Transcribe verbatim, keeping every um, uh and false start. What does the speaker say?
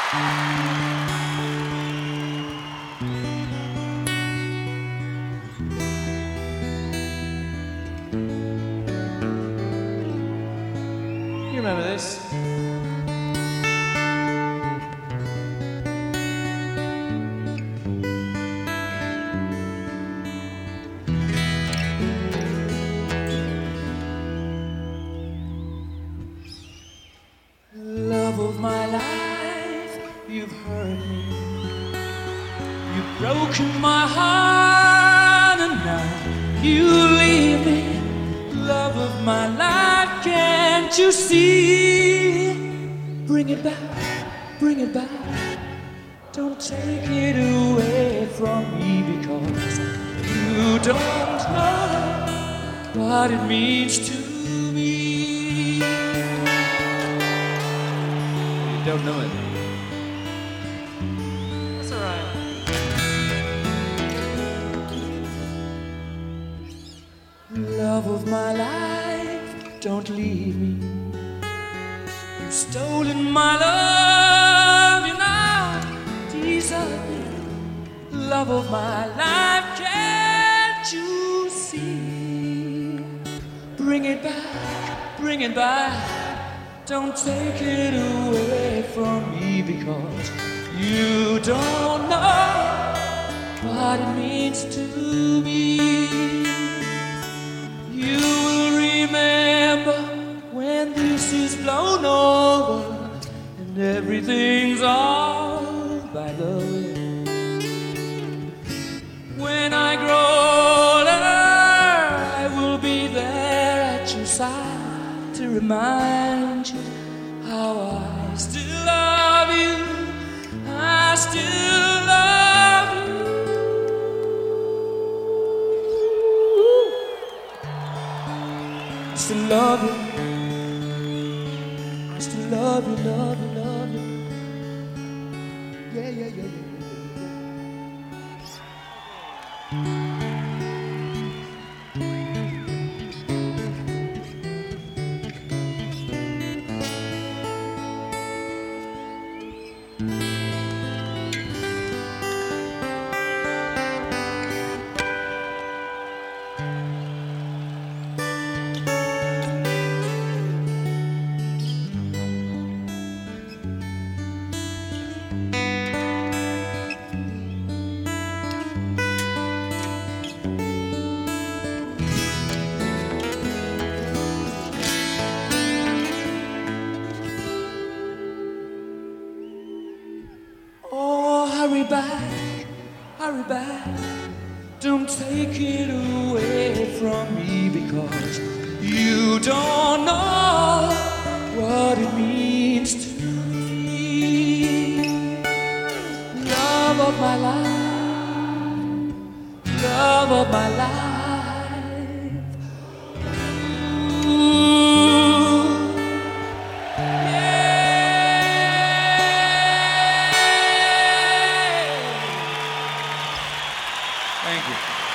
You remember this? Love of my life, you've hurt me. You've broken my heart, and now you leave me. Love of my life, can't you see? Bring it back, bring it back. Don't take it away from me, because you don't know what it means to me. You don't know it. That's all right. Love of my life, don't leave me. You've stolen my love, you now desert me. Love of my life, can't you see? Bring it back, bring it back. Don't take it away from me, because you don't know what it means to me. You will remember when this is blown over and everything's all by the way. When I grow older, I will be there at your side to remind you how I still love you. I still love you. I still love you. I still love you, love you, love you. Yeah, yeah, yeah, yeah. Hurry back, hurry back. Don't take it away from me, because you don't know what it means to me. Love of my life, love of my life. Ooh, yeah. Thank you.